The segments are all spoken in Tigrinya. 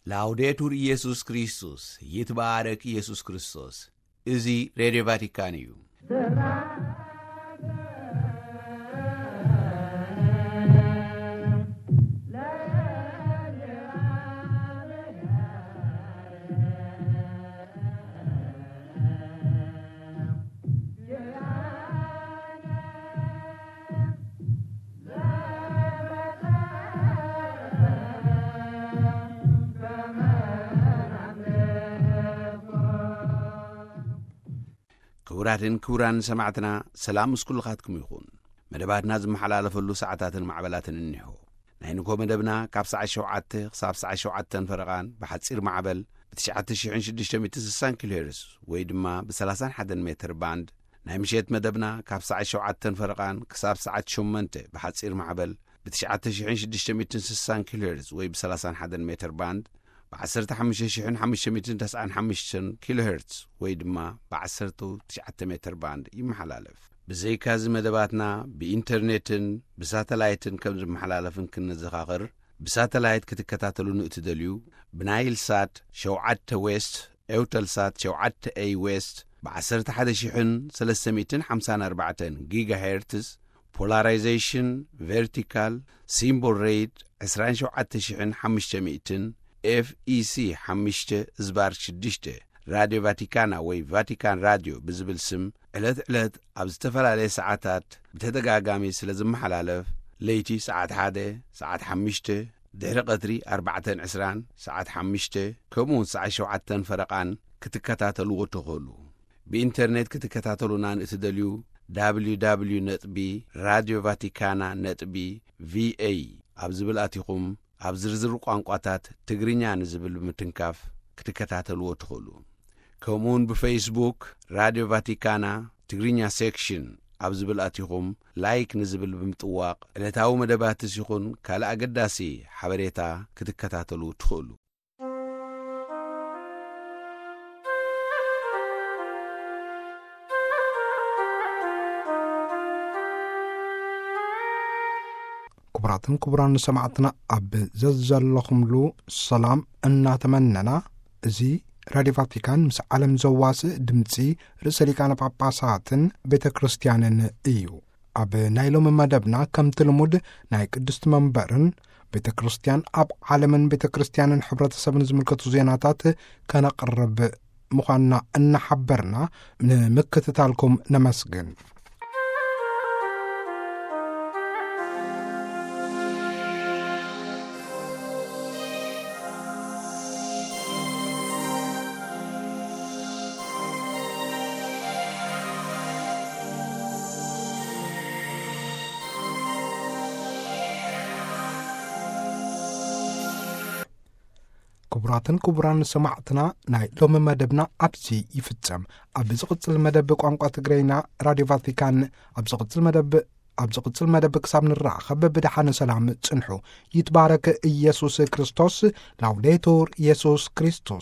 ላውዴቱር ኢየሱስ ክርስቶስ ይትባረክ ኢየሱስ ክርስቶስ። እዚ ሬዲዮ ቫቲካን እዩ። ክቡራን ሰማዕትና ሰላም ምስኩልኻትኩም ይኹን። መደባትና ዝመሓላለፈሉ ሰዓታትን ማዕበላትን እንሆ። ናይ ንኮ መደብና ካብ ሰዓት 7 ክሳብ ሰዓት 7 ፈረቓን ብሓፂር ማዕበል ብ9660 ኪሎ ሄርዝ ወይ ድማ ብ31 ሜትር ባንድ፣ ናይ ምሸት መደብና ካብ ሰዓት 7 ፈረቓን ክሳብ ሰዓት 8 ብሓፂር ማዕበል ብ9660 ኪሎ ሄርዝ ወይ ብ31 ሜትር ባንድ ብ15595 ኪሎ ሄርትዝ ወይ ድማ ብ19 ሜትር ባንድ ይመሓላለፍ። ብዘይካዚ መደባትና ብኢንተርኔትን ብሳተላይትን ከም ዝመሓላለፍን ክንዘኻኽር፣ ብሳተላይት ክትከታተሉ ንእትደልዩ ብናይል ሳት 7 ዌስት ኤውተልሳት 7 ኤ ዌስት ብ11354 ጊጋ ሄርትዝ ፖላራይዜሽን ቨርቲካል ሲምቦል ሬት 27500 FEC 5/6 ራዲዮ ቫቲካና ወይ ቫቲካን ራዲዮ ብዝብል ስም ዕለት ኣብ ዝተፈላለየ ሰዓታት ብተደጋጋሚ ስለ ዝመሓላለፍ ለይቲ ሰዓት 1 ሰዓት 5 ድሕሪ ቀትሪ 4:20 ሰዓት 5 ከምኡውን ሰዓት 7 ፈረቓን ክትከታተልዎ ትኽእሉ። ብኢንተርኔት ክትከታተሉና ንእትደልዩ www.radiovaticana.va ኣብ ዝብል ኣቲኹም ኣብ ዝርዝር ቋንቋታት ትግርኛ ንዝብል ምትንካፍ ክትከታተልዎ ትኽእሉ። ከምኡውን ብፌስቡክ ራዲዮ ቫቲካና ትግርኛ ሴክሽን ኣብ ዝብል ኣቲኹም ላይክ ንዝብል ብምጥዋቕ ዕለታዊ መደባት ሲኹን ካልእ ኣገዳሲ ሓበሬታ ክትከታተሉ ትኽእሉ። ክቡራን ሰማዕትና ኣብ ዘዘለኹምሉ ሰላም እናተመነና እዚ ራዲዮ ቫቲካን ምስ ዓለም ዘዋስእ ድምፂ ርእሰ ሊቃነ ጳጳሳትን ቤተ ክርስቲያንን እዩ። ኣብ ናይ ሎሚ መደብና ከምቲ ልሙድ ናይ ቅድስቲ መንበርን ቤተ ክርስቲያን ኣብ ዓለምን ቤተ ክርስቲያንን ሕብረተሰብን ዝምልከቱ ዜናታት ከነቕርብ ምዃንና እናሓበርና ንምክትታልኩም ነመስግን። ክቡራን ሰማዕትና ናይ ሎሚ መደብና ኣብዚ ይፍጸም። ኣብ ዝቕጽል መደብ ቋንቋ ትግረኛ ራዲዮ ቫቲካን ኣብ ዝቕጽል መደብ ክሳብ ንራኸብ ብድሓነ ሰላም ጽንሑ። ይትባረክ ኢየሱስ ክርስቶስ። ላውዴቱር ኢየሱስ ክርስቶስ።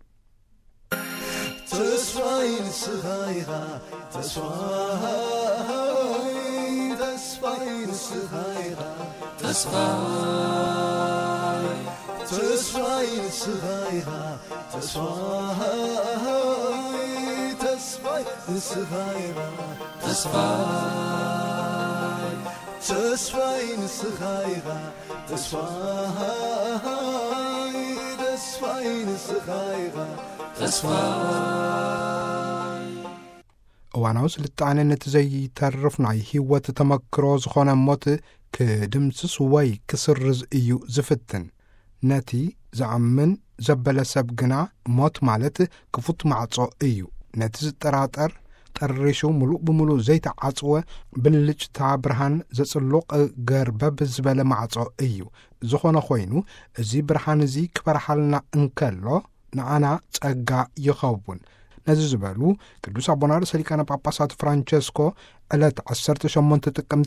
ተስፋይን ስኻይኻ ተስፋይን ስኻይኻ ተስፋይን ስኻይኻ ተስፋይን ስኻይኻ ተስፋይን ስኻይኻ ተስፋይን ስኻይኻ እዋናዊ ስልጣነ ነቲ ዘይተርፍ ናይ ህይወት ተመክሮ ዝኾነ ሞት ክድምስስ ወይ ክስርዝ እዩ ዝፍትን። ነቲ ዝኣምን ዘበለ ሰብ ግና ሞት ማለት ክፉት ማዕጾ እዩ። ነቲ ዝጠራጠር ጠሪሹ ምሉእ ብምሉእ ዘይተዓጽወ ብልጭታ ብርሃን ዘጽሉቕ ገርበብ ዝበለ ማዕጾ እዩ። ዝኾነ ኾይኑ እዚ ብርሃን እዚ ክበርሓልና እንከሎ ንኣና ጸጋ ይኸውን። ነዚ ዝበሉ ቅዱስ አቡነ ርእሰ ሊቃነ ጳጳሳት ፍራንቸስኮ ዕለት 18 ጥቅምቲ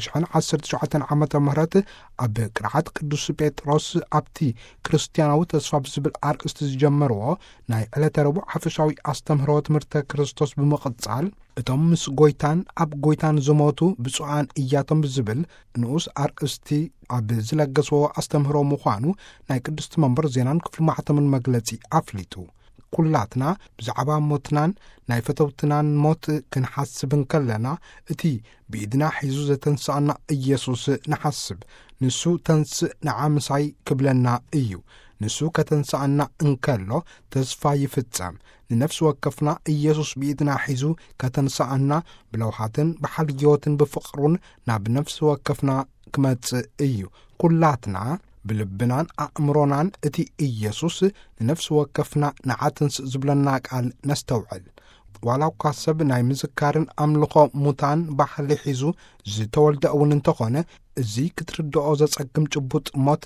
2019 ዓመተ ምህረት ኣብ ቅርዓት ቅዱስ ጴጥሮስ ኣብቲ ክርስቲያናዊ ተስፋ ብዝብል አርእስቲ ዝጀመርዎ ናይ ዕለተ ረቡዕ ሓፈሻዊ አስተምህሮ ትምህርተ ክርስቶስ ብምቕጻል እቶም ምስ ጎይታን ኣብ ጎይታን ዝሞቱ ብፁዓን እያቶም ብዝብል ንኡስ አርእስቲ ኣብ ዝለገስዎ አስተምህሮ ምዃኑ ናይ ቅድስቲ መንበር ዜናን ክፍሊ ማሕተምን መግለጺ ኣፍሊጡ ኩላትና ብዛዕባ ሞትናን ናይ ፈተውትናን ሞት ክንሓስብን ከለና እቲ ብኢድና ሒዙ ዘተንስአና ኢየሱስ ንሓስብ ንሱ ተንስእ ንዓምሳይ ክብለና እዩ ንሱ ከተንስአና እንከሎ ተስፋ ይፍጸም ንነፍሲ ወከፍና ኢየሱስ ብኢድና ሒዙ ከተንስአና ብለውሃትን ብሓልዮትን ብፍቕሩን ናብ ነፍሲ ወከፍና ክመጽእ እዩ ኩላትና ብልብናን ኣእምሮናን እቲ ኢየሱስ ንነፍሲ ወከፍና ንዓትንስእ ዝብለና ቃል ነስተውዕል ዋላ እኳ ሰብ ናይ ምዝካርን ኣምልኾ ሙታን ባህሊ ሒዙ ዝተወልደ እውን እንተኾነ እዚ ክትርድኦ ዘጸግም ጭቡጥ ሞት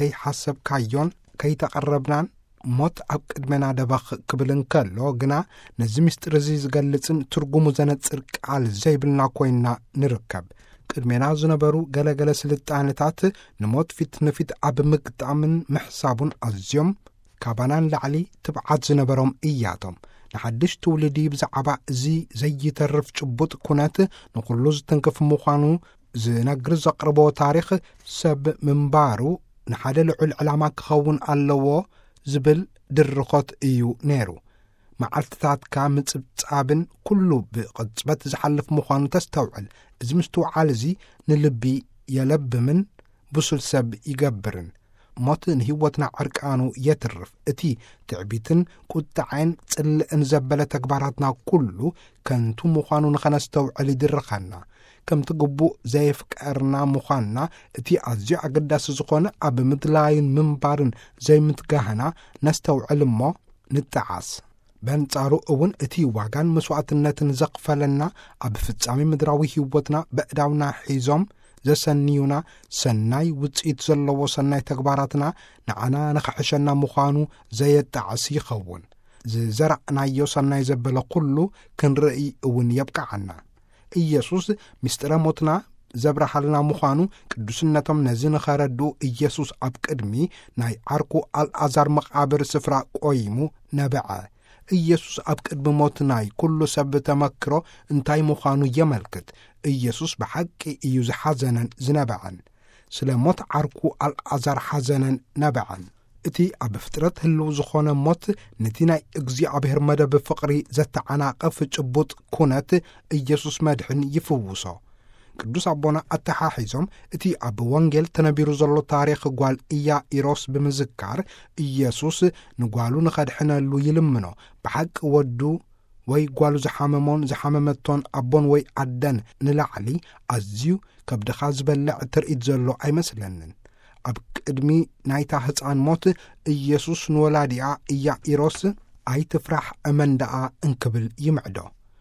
ከይሓሰብካዮን ከይተቐረብናን ሞት ኣብ ቅድሜና ደባኽ ክብል እንከሎ ግና ነዚ ምስጢር እዚ ዝገልጽን ትርጉሙ ዘነጽር ቃል ዘይብልና ኮይንና ንርከብ ቅድሜና ዝነበሩ ገለገለ ስልጣነታት ንሞት ፊት ንፊት ኣብ ምግጣምን ምሕሳቡን ኣዝዮም ካባናን ላዕሊ ትብዓት ዝነበሮም እያቶም ንሓድሽ ትውልዲ ብዛዕባ እዚ ዘይተርፍ ጭቡጥ ኩነት ንኹሉ ዝትንክፍ ምዃኑ ዝነግር ዘቕርቦ ታሪኽ ሰብ ምንባሩ ንሓደ ልዑል ዕላማ ክኸውን ኣለዎ ዝብል ድርኾት እዩ ነይሩ መዓልትታትካ ምጽብጻብን ኩሉ ብቕጽበት ዝሓልፍ ምዃኑ ተስተውዕል እዚ ምስትውዓል እዚ ንልቢ የለብምን ብሱል ሰብ ይገብርን ሞት ንህይወትና ዕርቃኑ የትርፍ እቲ ትዕቢትን ቁጣዕን ጽልእን ዘበለ ተግባራትና ኩሉ ከንቱ ምዃኑ ንኸነስተውዕል ይድርኸና ከምቲ ግቡእ ዘይፍቀርና ምዃንና እቲ ኣዝዩ ኣገዳሲ ዝኾነ ኣብ ምድላይን ምንባርን ዘይምትጋህና ነስተውዕል እሞ ንጠዓስ በንጻሩ እውን እቲ ዋጋን መስዋዕትነትን ዘኽፈለና ኣብ ፍጻሜ ምድራዊ ህይወትና በእዳውና ሒዞም ዘሰንዩና ሰናይ ውጽኢት ዘለዎ ሰናይ ተግባራትና ንዓና ንኽሕሸና ምዃኑ ዘየጣዕስ ይኸውን ዝዘራእናዮ ሰናይ ዘበለ ኩሉ ክንርኢ እውን የብቃዓና ኢየሱስ ምስጢረ ሞትና ዘብረሃልና ምዃኑ ቅዱስነቶም ነዚ ንኸረድኡ ኢየሱስ ኣብ ቅድሚ ናይ ዓርኩ አልዓዛር መቃብር ስፍራ ቆይሙ ነበዐ ኢየሱስ ኣብ ቅድሚ ሞት ናይ ኩሉ ሰብ ተመክሮ እንታይ ምዃኑ የመልክት ኢየሱስ ብሓቂ እዩ ዝሓዘነን ዝነበዐን ስለ ሞት ዓርኩ አልዓዛር ሓዘነን ነበዐን እቲ ኣብ ፍጥረት ህልው ዝኾነ ሞት ነቲ ናይ እግዚኣብሔር መደብ ፍቕሪ ዘተዓናቐፍ ጭቡጥ ኩነት ኢየሱስ መድሕን ይፍውሶ ቅዱስ ኣቦና ኣተሓሒዞም እቲ ኣብ ወንጌል ተነቢሩ ዘሎ ታሪኽ ጓል ኢያኢሮስ ብምዝካር ኢየሱስ ንጓሉ ንኸድሕነሉ ይልምኖ ብሓቂ ወዱ ወይ ጓሉ ዝሓመሞን ዝሓመመቶን ኣቦን ወይ ኣደን ንላዕሊ ኣዝዩ ከብድኻ ዝበልዕ ትርኢት ዘሎ ኣይመስለንን ኣብ ቅድሚ ናይታ ህፃን ሞት ኢየሱስ ንወላዲኣ ኢያኢሮስ ኣይትፍራሕ እመንደኣ እንክብል ይምዕዶ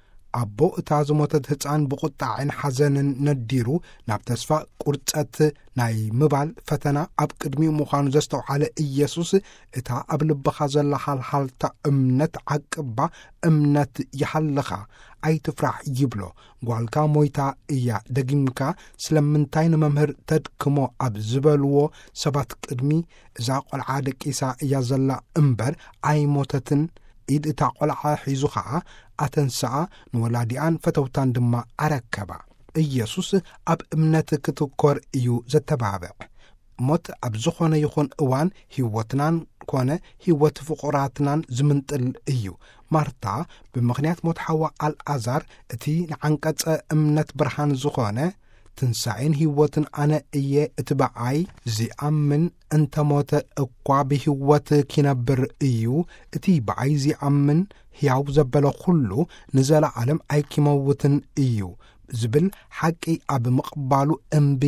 ኣቦ እታ ዝሞተት ህፃን ብቁጣዕን ሓዘንን ነዲሩ ናብ ተስፋ ቁርፀት ናይ ምባል ፈተና ኣብ ቅድሚኡ ምዃኑ ዘስተውዓለ ኢየሱስ እታ ኣብ ልብኻ ዘላ ሓልሓልታ እምነት ዓቅባ እምነት ይሓልኻ ኣይትፍራሕ ይብሎ ጓልካ ሞይታ እያ ደጊምካ ስለምንታይ ንመምህር ተድክሞ ኣብ ዝበልዎ ሰባት ቅድሚ እዛ ቆልዓ ደቂሳ እያ ዘላ እምበር ኣይሞተትን ኢድ እታ ቆልዓ ሒዙ ኸዓ ኣተንስኣ ንወላዲኣን ፈተውታን ድማ ኣረከባ ኢየሱስ ኣብ እምነት ክትኰር እዩ ዘተባብዕ ሞት ኣብ ዝኾነ ይኹን እዋን ህይወትናን ኮነ ህይወት ፍቑራትናን ዝምንጥል እዩ ማርታ ብምኽንያት ሞት ሓዋ አልዓዛር እቲ ንዓንቀጸ እምነት ብርሃን ዝኾነ ትንሣኤን ህይወትን ኣነ እየ እቲ በዓይ ዚኣምን እንተሞተ እኳ ብህይወት ኪነብር እዩ እቲ በዓይ ዚኣምን ሕያው ዘበለ ኩሉ ንዘለዓለም ኣይኪመውትን እዩ ዝብል ሓቂ ኣብ ምቕባሉ እምቢ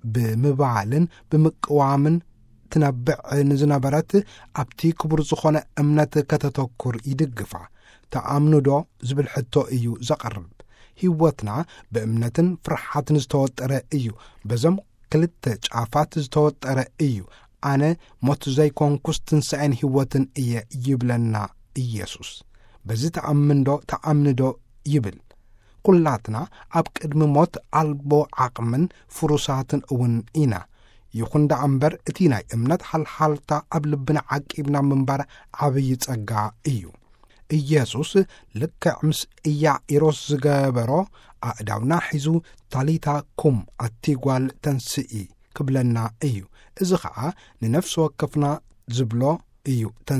ብምባልን ብምቅዋምን ትነብዕ ንዝነበረት ኣብቲ ክቡር ዝኾነ እምነት ከተተኩር ይድግፋ ተኣምኑዶ ዝብል ሕቶ እዩ ዘቐርብ ህይወትና በእምነትን ፍርሓትን ዝተወጠረ እዩ በዞም ክልተ ጫፋት ዝተወጠረ እዩ ኣነ ሞት ዘይኮንኩስ ትንሣኤን ህይወትን እየ ይብለና ኢየሱስ بزي تأمندو يبل كلاتنا أب قدم موت ألبو عقمن فرصاتن أون إنا يخون دا أمبر اتينا امنت حالتا قبل بنا عقبنا منبر عبيت أقا إيو ኢየሱስ ልክ ምስ ኢያኢሮስ ዝገበሮ ኣእዳውና ሒዙ ታሊታ ኩም ኣቲጓል ተንስኢ ክብለና እዩ እዚ ኸዓ ንነፍሲ ወከፍና ዝብሎ እዩ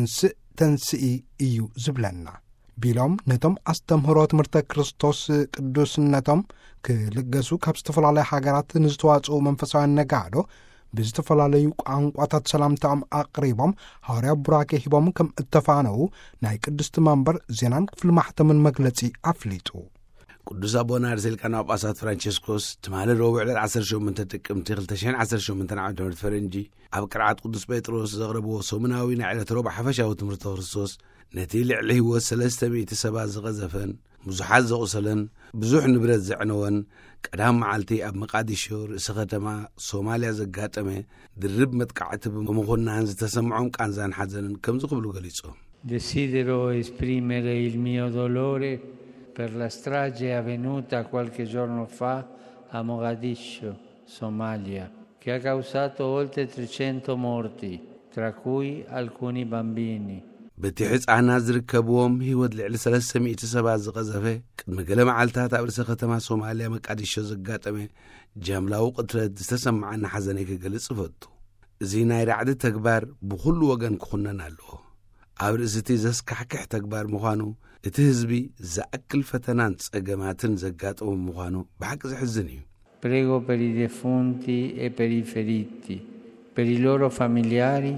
ተንስኢ እዩ ዝብለና ቢሎም ነቶም ኣስተምህሮ ትምህርተ ክርስቶስ ቅዱስነቶም ክልገሱ ካብ ዝተፈላለዩ ሃገራት ንዝተዋፅኡ መንፈሳውያን ነጋዶ ብዝተፈላለዩ ቋንቋታት ሰላምታኦም ኣቕሪቦም ሐዋርያው ቡራኬ ሂቦም ከም እተፋነው ናይ ቅድስት መንበር ዜናን ክፍል ማሕተምን መግለጺ ኣፍሊጡ ቅዱስ አቡነ ሊቃነ ጳጳሳት ፍራንቺስኮስ ትማለ ረቡዕ 18 ጥቅምቲ 2018 ዓ.ም ፈረንጂ ኣብ ቅርዓት ቅዱስ ጴጥሮስ ዘቕረብዎ ሰሙናዊ ናይ ዕለት ረቡዕ ሓፈሻዊ ትምህርተ ክርስቶስ ነቲ ልዕሊ ህይወት 300 ሰባት ዝቐዘፈን ብዙሓት ዘቑሰለን ብዙሕ ንብረት ዘዕነወን ቀዳም መዓልቲ ኣብ መቃዲሾ ርእሰ ከተማ ሶማልያ ዘጋጠመ ድርብ መጥቃዕቲ ብምኹናን ዝተሰምዖም ቃንዛን ሓዘንን ከም ዝኽብሉ ገሊጾም Desidero esprimere il mio dolore per la strage avvenuta qualche giorno fa a Mogadiscio, Somalia, che ha causato oltre 300 morti, tra cui alcuni bambini. በቲ ሕፃናት ዝርከብዎም ህይወት ልዕሊ 300 ሰባት ዝቐዘፈ ቅድሚ ገለ መዓልትታት ኣብ ርእሰ ከተማ ሶማልያ መቃዲሾ ዘጋጠመ ጃምላዊ ቅትረት ዝተሰምዓና ሓዘነይ ክገልጽ ይፈቱ እዚ ናይ ራዕዲ ተግባር ብኹሉ ወገን ክኹነን ኣለዎ ኣብ ርእስቲ ዘስካሕክሕ ተግባር ምዃኑ እቲ ህዝቢ ዝኣክል ፈተናን ጸገማትን ዘጋጠሙ ምዃኑ ብሓቂ ዝሕዝን እዩ Prego per i defunti e per i feriti, per i loro familiari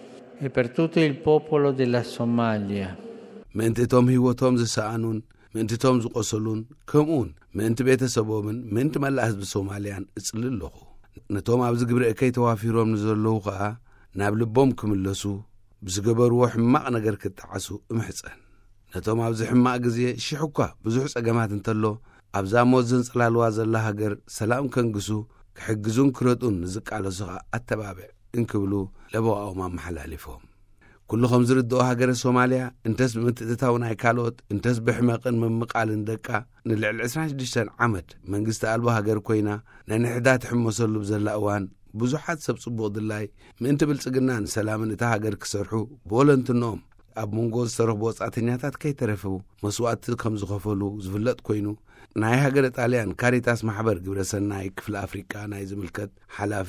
e per tutto il popolo della Somalia. ምእንቲቶም ህይወቶም ዝሰኣኑን ምእንቲቶም ዝቆሰሉን ከምኡን ምእንቲ ቤተሰቦምን ምእንቲ መላእ ህዝቢ ሶማልያን እጽሊ ኣለኹ ነቶም ኣብዚ ግብሪ እከይ ተዋፊሮም ንዘለዉ ኸዓ ናብ ልቦም ክምለሱ ብዝገበርዎ ሕማቕ ነገር ክተዓሱ እምሕፀን ነቶም ኣብዚ ሕማቕ ግዜ ሽሕ እኳ ብዙሕ ጸገማት እንተሎ ኣብዛ ሞት ዘንጽላልዋ ዘላ ሃገር ሰላም ከንግሱ ክሕግዙን ክረጡን ንዝቃለሱ ኸዓ ኣተባብዕ እንክብሉ ለቦኣዎም ኣመሓላሊፎም ኩልኹም ዝርድኦ ሃገረ ሶማልያ እንተስ ብምትእትታው ናይ ካልኦት እንተስ ብሕመቕን ምምቓልን ደቃ ንልዕሊ 26 ዓመት መንግስቲ ኣልቦ ሃገር ኮይና ናይ ንሕዳት ሕመሰሉ ብዘላ እዋን ብዙሓት ሰብ ጽቡቕ ድላይ ምእንቲ ብልጽግናን ሰላምን እታ ሃገር ክሰርሑ ብወለንትኖም ኣብ መንጎ ዝሰርሑ ወጻእተኛታት ከይተረፈቡ መስዋዕቲ ከም ዝኸፈሉ ዝፍለጥ ኮይኑ ናይ ሃገረ ጣልያን ካሪታስ ማሕበር ግብረ ሰናይ ክፍለ ኣፍሪቃ ናይ ዝምልከት ሓላፊ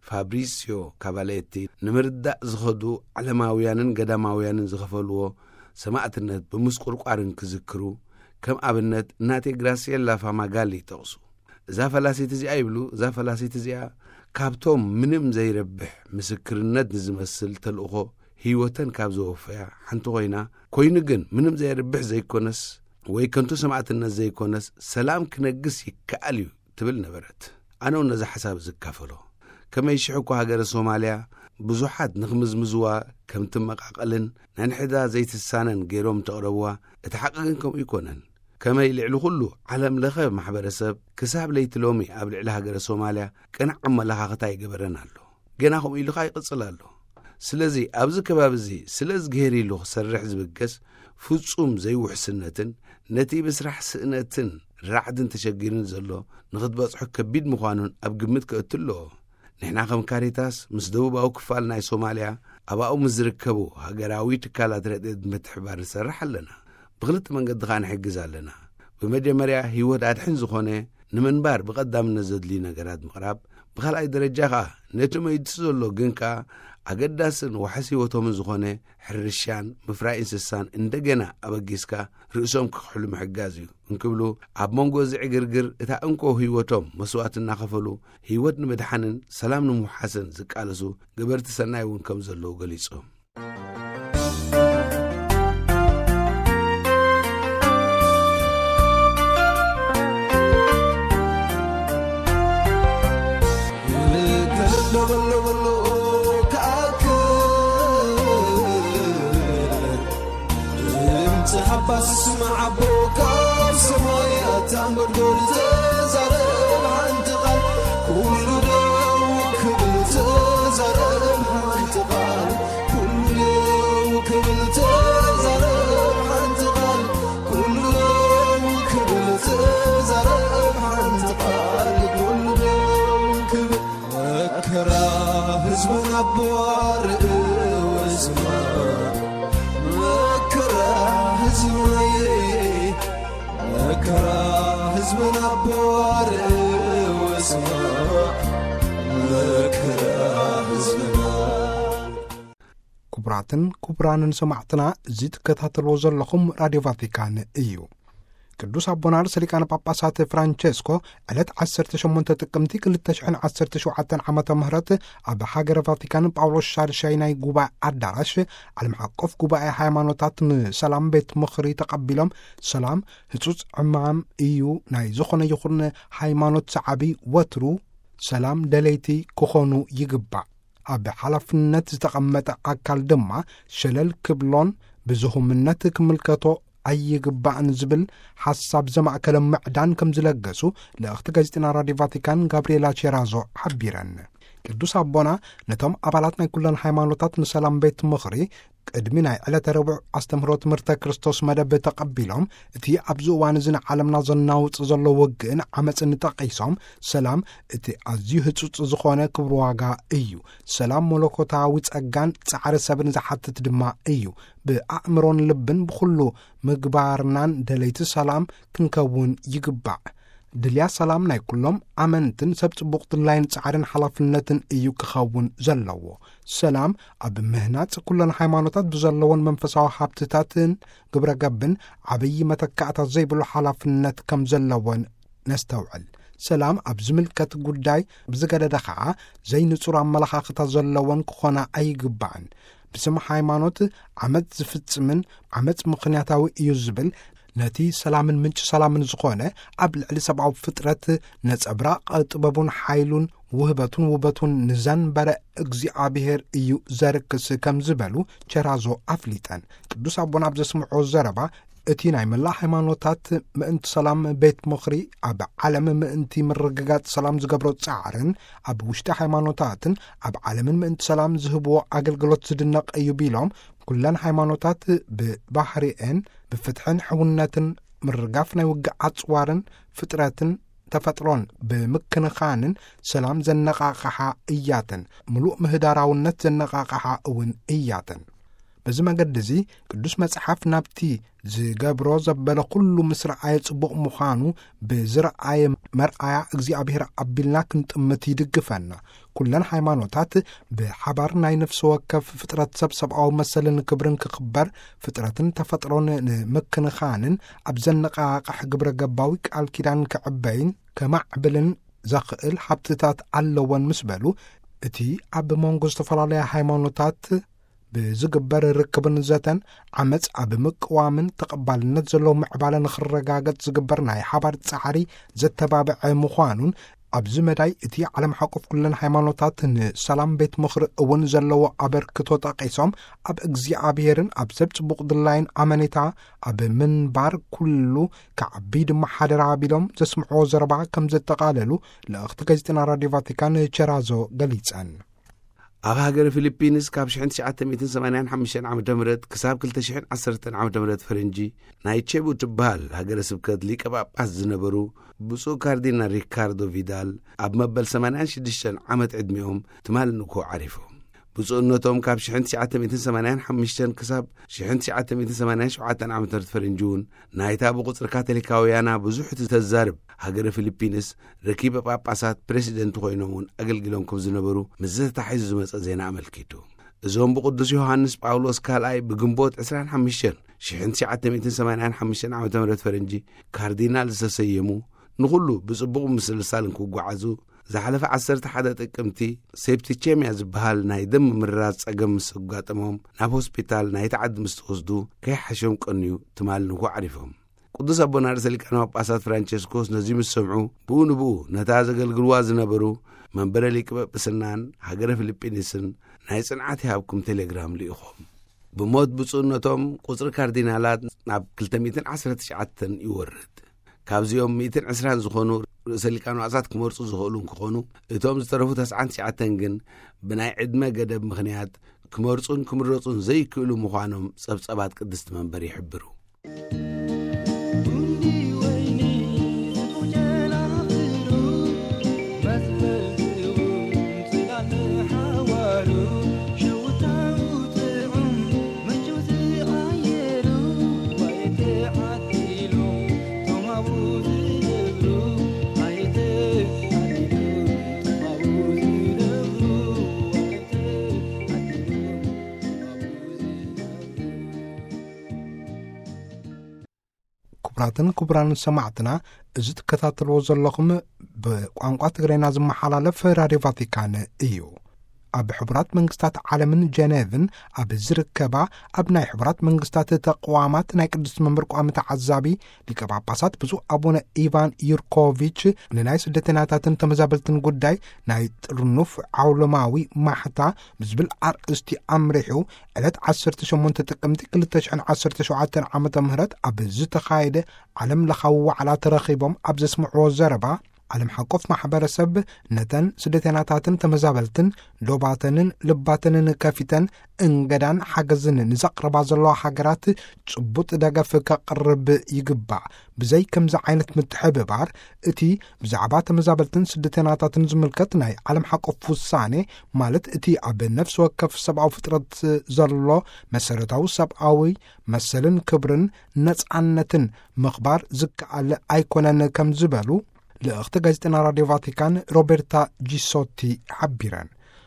ፋብሪሲዮ ካባሌቲ ንምርዳእ ዝኸዱ ዓለማውያንን ገዳማውያንን ዝኸፈልዎ ሰማዕትነት ብምስቁርቋርን ክዝክሩ ከም ኣብነት እናቴ ግራሲየላ ፋማጋሊ ተቕሱ እዛ ፈላሲት እዚኣ ይብሉ እዛ ፈላሲት እዚኣ ካብቶም ምንም ዘይረብሕ ምስክርነት ንዝመስል ተልእኾ ህይወተን ካብ ዘወፈያ ሓንቲ ኮይና ኮይኑ ግን ምንም ዘይርብሕ ዘይኮነስ ወይ ከንቱ ሰማዕትነት ዘይኮነስ ሰላም ክነግስ ይከኣል እዩ ትብል ነበረት ኣነ ነዛ ሓሳብ ዝካፈሎ ከመይ ሽሕ እኳ ሃገረ ሶማልያ ብዙሓት ንኽምዝምዝዋ ከም ትመቃቐልን ናንሕዳ ዘይትሳነን ገይሮም ተቕረብዋ እቲ ሓቂ ግን ከምኡ ይኮነን ከመይ ልዕሊ ኩሉ ዓለም ለኸ ማሕበረሰብ ክሳብ ለይቲ ሎሚ ኣብ ልዕሊ ሃገረ ሶማልያ ቅንዕ ኣመለኻኽታ ይገበረን ኣሎ ገና ከምኡ ኢሉ ኸ ይቕጽል ኣሎ ስለዚ ኣብዚ ከባቢ እዚ ስለዚ ገይሩ ኢሉ ክሰርሕ ዝብገስ ፍጹም ዘይውሕስነትን ነቲ ብስራሕ ስእነትን ራዕድን ተሸጊርን ዘሎ ንኽትበጽሖ ከቢድ ምዃኑን ኣብ ግምት ክእትሎ ንሕና ከም ካሪታስ ምስ ደቡባዊ ክፋል ናይ ሶማልያ ኣብኡ ምስ ዝርከቡ ሃገራዊ ትካላት ረድኤት ምትሕብባር ንሰርሕ ኣለና ብኽልተ መንገዲ ኸዓ ንሕግዝ ኣለና ብመጀመርያ ህይወት ኣድሕን ዝኾነ ንምንባር ብቐዳምነት ዘድልዩ ነገራት ምቕራብ ብኻልኣይ ደረጃ ኸዓ ነቲ መይድስ ዘሎ ግን ከዓ ኣገዳስን ወሓሲ ህይወቶምን ዝኾነ ሕርሻን ምፍራይ እንስሳን እንደገና ኣበጊስካ ርእሶም ክሕሉ ምሕጋዝ እዩ እንክብሉ ኣብ መንጎ ዝዕግርግር እታ እንኮ ህይወቶም መስዋዕት እናኸፈሉ ህይወት ንምድሓንን ሰላም ንምውሓስን ዝቃለሱ ገበርቲ ሰናይ እውን ከም ዘለዉ ገሊጾም بس مع بوكا سمايات عمر دول تزارب عن تقال كل دوك بالتزارب عن تقال كل سمعي مكرا حزبنا بوارئ واسمع مكرا حزبنا كبراتن كبرانن سمعتنا زيت كتاتلو زلخم راديو فاتيكان إيو ቅዱስ አቡነ ርእሰ ሊቃነ ጳጳሳት ፍራንቼስኮ ዕለት 18 ጥቅምቲ 2017 ዓመተ ምህረት ኣብ ሃገረ ቫቲካን ጳውሎስ ሻድሻይ ናይ ጉባኤ ኣዳራሽ ዓለም አቀፍ ጉባኤ ሃይማኖታት ንሰላም ቤት ምኽሪ ተቐቢሎም ሰላም ህጹጽ ዕማም እዩ ናይ ዝኾነ ይኹን ሃይማኖት ሰዓቢ ወትሩ ሰላም ደለይቲ ክኾኑ ይግባእ ኣብ ሓላፍነት ዝተቐመጠ ኣካል ድማ ሸለል ክብሎን ብዙህምነት ክምልከቶ ኣይግባእን ዝብል ሓሳብ ዘማእከለ ምዕዳን ከም ዝለገሱ ለእኽቲ ጋዜጣና ራድዮ ቫቲካን ጋብርኤላ ቼራዞ ሓቢረን ቅዱስ አቦና ነቶም ኣባላት ናይ ኩለን ሃይማኖታት ንሰላም ቤት ምኽሪ ቅድሚ ናይ ዕለተ ረቡዕ ኣስተምህሮ ትምህርተ ክርስቶስ መደብ ተቐቢሎም እቲ ኣብዚ እዋን እዚ ንዓለምና ዘናውፅ ዘሎ ውግእን ዓመፅን ጠቒሶም ሰላም እቲ ኣዝዩ ህጹጽ ዝኾነ ክብሪ ዋጋ እዩ ሰላም መለኮታዊ ጸጋን ጻዕሪ ሰብን ዝሓትት ድማ እዩ ብኣእምሮን ልብን ብኩሉ ምግባርናን ደለይቲ ሰላም ክንከውን ይግባእ ድልያ ሰላም ናይ ኩሎም ኣመንትን ሰብ ጽቡቕ ድላይን ጻዕርን ሓላፍነትን እዩ ክኸውን ዘለዎ ሰላም ኣብ ምህናጽ ኩለን ሃይማኖታት ብዘለዎን መንፈሳዊ ሃብትታትን ግብረ ገብን ዓብዪ መተካእታት ዘይብሉ ሓላፍነት ከም ዘለዎን ነስተውዕል ሰላም ኣብ ዝምልከት ጉዳይ ብዝገደደ ከዓ ዘይንጹር ኣመለኻኽታት ዘለዎን ክኾና ኣይግባእን ብስም ሃይማኖት ዓመፅ ዝፍጽምን ዓመፅ ምኽንያታዊ እዩ ዝብል ነቲ ሰላምን ምንጭ ሰላምን ዝኾነ ኣብ ልዕሊ ሰብኣዊ ፍጥረት ነጸብራቕ ጥበቡን ሓይሉን ውህበቱን ውበቱን ንዘንበረ እግዚኣብሔር እዩ ዘርክስ ከም ዝበሉ ቸራዞ ኣፍሊጠን ቅዱስ አቡነ ኣብ ዘስምዖ ዘረባ እቲ ናይ መላእ ሃይማኖታት ምእንቲ ሰላም ቤት ምኽሪ ኣብ ዓለም ምእንቲ ምርግጋጽ ሰላም ዝገብሮ ጻዕርን ኣብ ውሽጢ ሃይማኖታትን ኣብ ዓለምን ምእንቲ ሰላም ዝህብዎ ኣገልግሎት ዝድነቕ እዩ ቢሎም ኩለን ሃይማኖታት ብባህሪኤን ብፍትሕን ሕውነትን ምርጋፍ ናይ ውግእ ኣጽዋርን ፍጥረትን ተፈጥሮን ብምክንኻንን ሰላም ዘነቓቕሓ እያትን ምሉእ ምህዳራውነት ዘነቓቕሓ እውን እያትን በዚ መንገዲ እዚ ቅዱስ መጽሓፍ ናብቲ ዝገብሮ ዘበለ ኩሉ ምስረኣየ ጽቡቕ ምዃኑ ብዝረኣየ መርኣያ እግዚኣብሔር ኣቢልና ክንጥምት ይድግፈና ኩለን ሃይማኖታት ብሓባር ናይ ነፍሲ ወከፍ ፍጥረት ሰብኣዊ መሰልን ክብርን ክኽበር ፍጥረትን ተፈጥሮን ንምክንኻንን ኣብ ዘነቓቕሕ ግብረ ገባዊ ቃል ኪዳን ክዕበይን ከማዕብልን ዘኽእል ሃብትታት ኣለወን ምስ በሉ እቲ ኣብ መንጎ ዝተፈላለያ ሃይማኖታት ብዝግበር ርክብን ዘተን ዓመፅ ኣብ ምቅዋምን ተቐባልነት ዘለዎ ምዕባለ ንኽረጋገጽ ዝግበር ናይ ሓባር ጻዕሪ ዘተባብዐ ምዃኑን ኣብዚ መዳይ እቲ ዓለም ሓቆፍ ኩለን ሃይማኖታት ንሰላም ቤት ምኽሪ እውን ዘለዎ ኣበርክቶ ጠቒሶም ኣብ እግዚኣብሔርን ኣብ ሰብ ጽቡቕ ድላይን ኣመኔታ ኣብ ምንባር ኩሉ ከዓቢ ድማ ሓደራ ኣቢሎም ዘስምዕዎ ዘረባ ከም ዘጠቓለሉ ለእኽቲ ጋዜጣና ራድዮ ቫቲካን ቸራዞ ገሊጸን ኣብ ሃገር ፊሊፒንስ ካብ 1985 ዓመተ ምህረት ክሳብ 2010 ዓመተ ምህረት ፈረንጂ ናይ ቼቡ ትበሃል ሃገረ ስብከት ሊቀ ጳጳስ ዝነበሩ ብፁዕ ካርዲናል ሪካርዶ ቪዳል ኣብ መበል 86 ዓመት ዕድሜኦም ትማል ንኮ ዓሪፎም ብፁዕነቶም ካብ 1985 ክሳብ 1987 ዓመተ ምህረት ፈረንጂ እውን ናይታ ብቁፅሪ ካቶሊካውያና ብዙሕ ተዛርብ ሃገረ ፊሊፒንስ ረኪበ ጳጳሳት ፕሬሲደንት ኮይኖም እውን ኣገልግሎም ከም ዝነበሩ ምስ ተታሒዙ ዝመጸ ዜና ኣመልኪቱ እዞም ብቅዱስ ዮሐንስ ጳውሎስ ካልኣይ ብግንቦት 25 1985 ዓመተ ምህረት ፈረንጂ ካርዲናል ዝተሰየሙ ንኹሉ ብጽቡቕ ምስልሳልን ክጓዓዙ ዝሓለፈ 11 ጥቅምቲ ሴፕቲቼምያ ዝበሃል ናይ ደም ምርራዝ ጸገም ምስ ኣጋጠሞም ናብ ሆስፒታል ናይ ተዓዲ ምስ ተወስዱ ከይሓሾም ቀንዩ ትማል ንኮ ዓሪፎም ቅዱስ አቡነ ርእሰ ሊቃነ ጳጳሳት ፍራንቼስኮስ ነዚ ምስ ሰምዑ ብኡ ንብኡ ነታ ዘገልግልዋ ዝነበሩ መንበረ ሊቀ ጵጵስናን ሃገረ ፊሊጲንስን ናይ ጽንዓት ይሃብኩም ቴሌግራም ልኢኾም ብሞት ብፁዕነቶም ቁፅሪ ካርዲናላት ናብ 219 ይወርድ ካብዚኦም 120 ዝኾኑ ርእሰ ሊቃነ ጳጳሳት ክመርጹ ዝኽእሉ ክኾኑ እቶም ዝተረፉ 99 ግን ብናይ ዕድመ ገደብ ምኽንያት ክመርጹን ክምረጹን ዘይክእሉ ምዃኖም ጸብጸባት ቅድስቲ መንበር ይሕብሩ كبراتن كبران سمعتنا إزت كتاتل وزلقم بقوانقات غرينا زمحالالف راديو فاتيكان إيو أب حبرات منغستات عالمن جنيفن أب زركبا أبناي حبرات منغستات تقوامات ناي قدس منبر قوامة عزابي لكبا باسات بزو أبونا إيفان يوركوفيتش لناي سدتناتاتن تمزابلتن قداي ناي ترنوف عولماوي محتا بزبل أرقستي أمريحو علات 18 تقمتي كل تشعن 17 عامة مهرات أب زتخايدة علم لخو على ترخيبهم أبز اسمعو زربا علم حقوف محبرسب نتن سدتناتاتن تمزابلتن دوباتنن لباتنن كافتن انقدان حاجزن نزقربا زلو حاجرات تشبط دقف كقرب يقبع بزي كمز عينة متحببار اتي بزعبات مزابلتن سدتناتاتن زملكتناي علم حقوف فوساني مالت اتي عب نفس وكف سبعو فترة زلو مسارتاو سبعوي مسلن كبرن نتعنتن مخبار زك على ايكونان كم زبالو لأخت جازتنا راديو فاتيكان روبرتا جيسوتي حبيران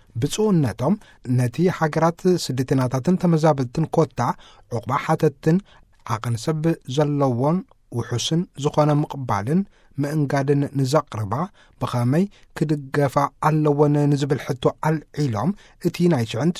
بصونتهم نتي حجرات سدتناتاتن تمزابلتن كوتا عقبا حاتتن عقن سب زلوون وحسن زخونا مقبالن مأنقادن نزقربا بخامي كدقافا اللوان نزبل حتو العلم اتي نايش عند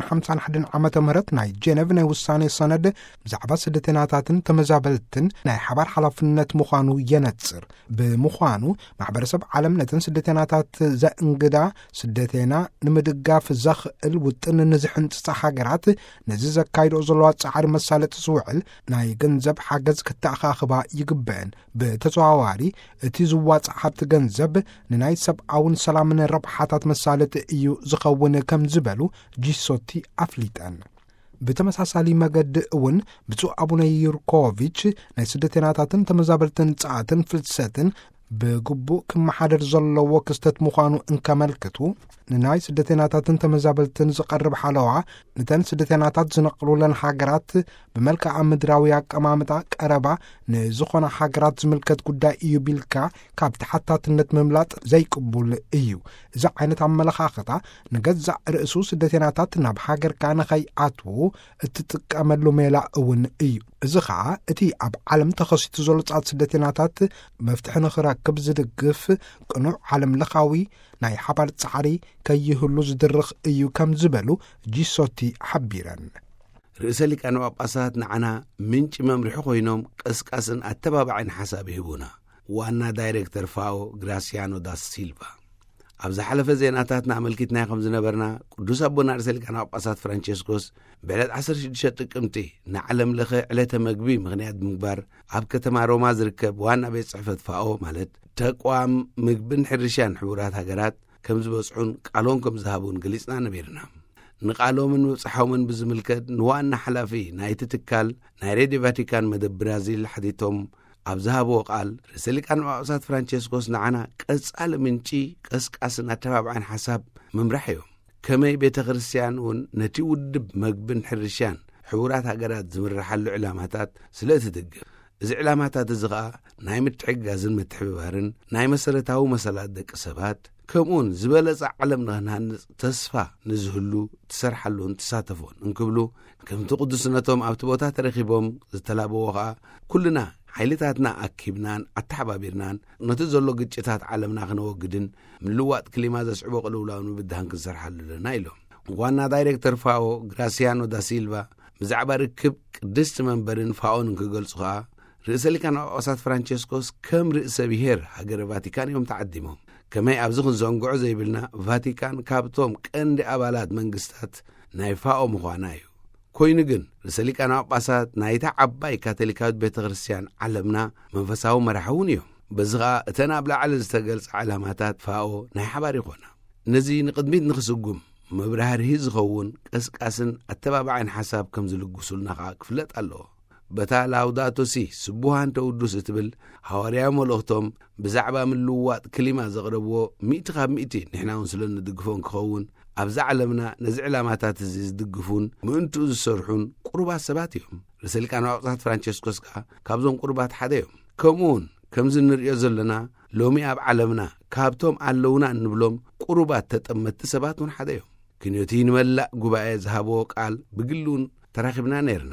951 عامة مرت ناي جنيف ناي وصاني صند زعبا سدتناتاتن تمزابلتن ناي حبار حلفنت مخانو ينتصر بمخانو محبر سب عالم نتن سدتناتات زنقدا سدتنا نمدقاف زخ الوطن نزحن تستحاقرات نزيزا كايدو زلوات سعار مسالة سوعل ناي جنزب حاجز كتاخاخبا يقبان بتزواري اتي زوات حبت جنزب نناي سبعون سلامن ربحاتات مسالة ايو زخون كم زبالو جيسوتي افليتان بتمساسالي مجد اون بتو ابونا يوركوفيتش ناي سدتناتاتن تمزابلتن تسعاتن فلساتن بقبو كم حادر زلو وكستت مخانو انكملكتو نناي سدتناتاتن تمزابلتن زقرب حلوعة نتن سدتناتات زنقلو لن حاجرات بملكة مدراوية كمامتا قربا نزخونا حاجرات زملكت قدا ايو بيلكا كابت حتى تنت مملات زي قبول ايو إذا عينت عملخاختا نقزع رئسو سدتناتات ناب حاجر كان خيعاتو اتتكاملو ميلا اون ايو إذا خاا اتي اب عالم تخصيت زولت سدتناتات مفتحنا خراكب زدقف قنوع عالم لخاوي ناي حبار تسعري كي يهلو زدرخ ايو كم زبلو جيسوتي حبيران رئيسالك أنواع بأسات نعنا منش ممرحو خوينوم قسقاسن التبابعين حساب هبونا وانا دايركتر فاو غراسيانو داس سيلفا أبزا حلفة زيناتاتنا عملكتنا خمز نبرنا قدوس أبونا رئيسالك أنواع بأسات فرانشيسكوس بعد 10 شدشت قمتي نعلم لخي عليتا مقبي مغنيات مقبار عبكتما روما زركب وانا بيت صحفة فاو مالت تقوام مقبن حرشان حبورات هاقرات كم زبصحون قالون كم زهابون قليسنا نبيرنا نقالو من وصحومن بزملكت نوانا حلافي نايت تكال ناي راديو فاتيكان مدب برازيل حديثهم أبزهابو قال رسالك أنواع أسات فرانشيسكوس نعنا قسقال منشي قسقاسنا تبابعين حساب ممرحيهم كمي بيت غرسيان ونتي ودب مقبن حرشان حورات هاقرات زمرحلو علاماتات سلات تدق إذا علاماتات الزغاء ناي متحق زن متحببارن ناي مسارتاو مسالات دك سبات كمون زبالة عالمنا نهان تصفى نزهلو تسرحلو تساتفون نكبلو كم تقدسناتهم أبتبوتات رخيبهم زتلابوها كلنا حيلتاتنا أكيبنان أتحبابيرنان نتزلو قجتات عالمنا غنوقدن من لوات كلمة زا سعبو قلولاون بدهان كسرحلو لنايلو وانا دايركتر فاو غراسيانو دا سيلفا مزعبا ركب قدست منبرن فاون نكقلصها رئيسالي كان أسات فرانشيسكوس كم رئيس بيهر هاقر فاتيكان يوم تعدمهم كما أبزخن زنقعو زي بلنا فاتيكان كابتوم كأند أبالات منقستات نايفاو مخوانايو كوينقن رسالي كان أباسات نايتا عباي كاتليكات بيت غرسيان علمنا منفساو مرحونيو بزغا تنابلا على استقلس علاماتات فاو ناي حباري خونا نزي نقدميت نخسقهم مبرهار هيز غوون قسقاسن التبابعين حساب كم زلقسول نخا كفلت الله بتا لاوداتو سي سبوهان تودوس تبل حواريا مولوتهم بزعبا من لوات كلمة زغربو 100 نحنا ونسلن دقفون كخون أبزع علمنا نزع علاماتات الزيز دقفون مؤنتو زسرحون قربات سباتيهم رسالك أنا وقتات فرانشيسكوس كابزون قربات حديهم كمون كمزن نرئي زلنا لومي أب علمنا كابتهم علونا نبلوم قربات تتأمت سباتون حديهم كنيوتين ملأ قبائي زهابو قال بقلون تراخبنا نيرنا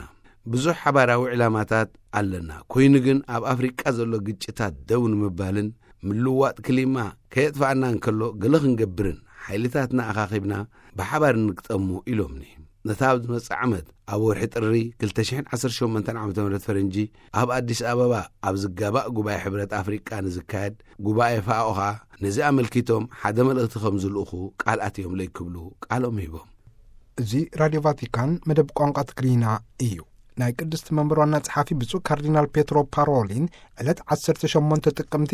ብዙሕ ሓባራዊ ዕላማታት ኣለና ኮይኑ ግን ኣብ ኣፍሪቃ ዘሎ ግጭታት ደው ንምባልን ምልዋጥ ክሊማ ከየጥፋኣና እንከሎ ገለ ክንገብርን ሓይልታትና ኣኻኺብና ብሓባር ንግጠሙ ኢሎምኒ ነታ ኣብ ዝመጽእ ዓመት ኣብ ወርሒ ጥሪ 2018 ዓ.ም ፈረንጂ ኣብ ኣዲስ ኣበባ ኣብ ዝጋባእ ጉባኤ ሕብረት ኣፍሪቃ ንዝካየድ ጉባኤ ፋኦኻ ነዚ ኣመልኪቶም ሓደ መልእኽቲ ከም ዝልእኹ ቃልኣት እዮም ለይክብሉ ቃሎም ሂቦም። እዚ ራድዮ ቫቲካን መደብ ቋንቋ ትግሪና እዩ። ናይ ቅድስቲ መንበር ዋና ጸሓፊ ብፁዕ ካርዲናል ፔትሮ ፓሮሊን ዕለት 18 ጥቅምቲ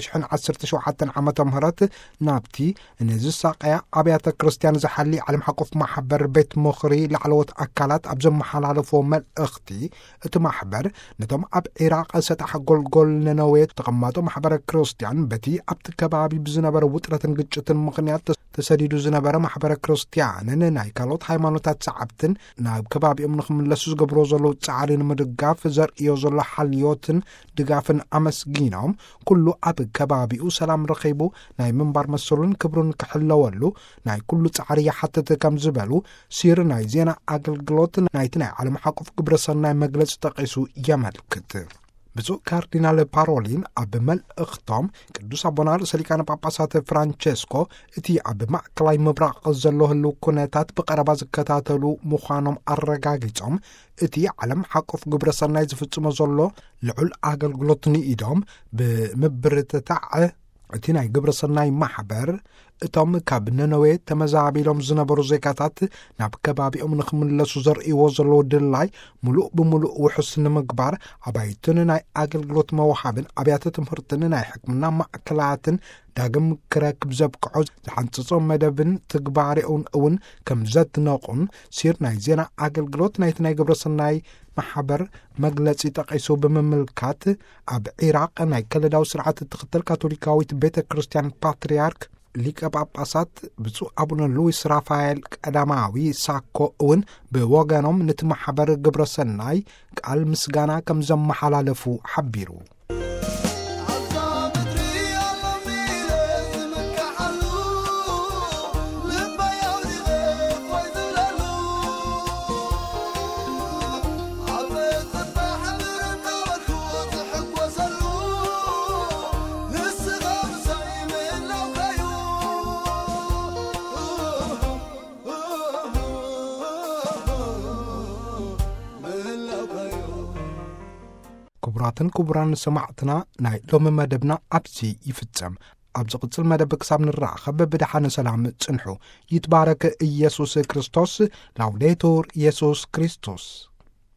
2017 ዓመተ ምህረት ናብቲ ንዝሳቀያ ኣብያተ ክርስቲያን ዝሓሊ ዓለም ሓቆፍ ማሕበር ቤት ምኽሪ ላዕለዎት ኣካላት ኣብ ዘመሓላለፎ መልእኽቲ እቲ ማሕበር ነቶም ኣብ ኢራቅ ሰጣሕ ጎልጎል ነነዌ ተቐማጦ ማሕበረ ክርስቲያን በቲ ኣብቲ ከባቢ ብዝነበረ ውጥረትን ግጭትን ምኽንያት ተሰዲዱ ዝነበረ ማሕበረ ክርስቲያንን ናይ ካልኦት ሃይማኖታት ሰዓብትን ናብ ከባቢኦም ንኽምለሱ ዝገብሮ ዘሎ ጻዕሪ ንምድጋፍ ዘርእዮ ዘሎ ሓልዮትን ድጋፍን ኣመስጊኖም ኩሉ ኣብ ከባቢኡ ሰላም ረኺቡ ናይ ምንባር መሰሉን ክብሩን ክሕለወሉ ናይ ኩሉ ጻዕሪ ይሓትት ከም ዝበሉ ሲር ናይ ዜና ኣገልግሎት ናይቲ ናይ ዓለም ሓቆፍ ግብረ ሰናይ መግለፂ ጠቂሱ የመልክት። ብፁዕ ካርዲናል ፓሮሊን ኣብ መልእኽቶም ቅዱስ ኣቦና ርእሰ ሊቃነ ጳጳሳት ፍራንቼስኮ እቲ ኣብ ማእከላይ ምብራቕ ዘሎ ህልው ኩነታት ብቐረባ ዝከታተሉ ምዃኖም ኣረጋጊጾም እቲ ዓለም ሓቆፍ ግብረ ሰናይ ዝፍጽሞ ዘሎ ልዑል ኣገልግሎት ንኢዶም ብምብርትታዕ እቲ ናይ ግብረ ሰናይ ማሕበር እቶም ካብ ነነዌ ተመዛቢሎም ዝነበሩ ዜጋታት ናብ ከባቢኦም ንኽምለሱ ዘርእይዎ ዘለዎ ድላይ ሙሉእ ብምሉእ ውሕስ ንምግባር ኣባይትን ናይ ኣገልግሎት መዋሃብን ኣብያተ ትምህርትን ናይ ሕክምና ማዕከላትን ዳግም ክረክብ ዘብቅዖ ዝሓንጽጾ መደብን ትግባሪውን እውን ከም ዘትነቑን ሲር ናይ ዜና ኣገልግሎት ናይቲ ናይ ግብረ ሰናይ ማሕበር መግለጺ ጠቂሱ ብምምልካት ኣብ ኢራቅ ናይ ከለዳዊ ስርዓት ትኽተል ካቶሊካዊት ቤተ ክርስቲያን ፓትርያርክ ሊቀ ጳጳሳት ብፁዕ አቡነ ሉዊስ ራፋኤል ቀዳማዊ ሳኮ እውን ብወገኖም ነቲ ማሕበር ግብረ ሰናይ ቃል ምስጋና ከም ዘመሓላለፉ ሓቢሩ። ክቡራትን ክቡራን ሰማዕትና ናይ ሎሚ መደብና ኣብዚ ይፍጸም። ኣብ ዝቕጽል መደብ ክሳብ ንራኸብ ብድሓነ ሰላም ጽንሑ። ይትባረክ ኢየሱስ ክርስቶስ። ላውዴቱር ኢየሱስ ክርስቶስ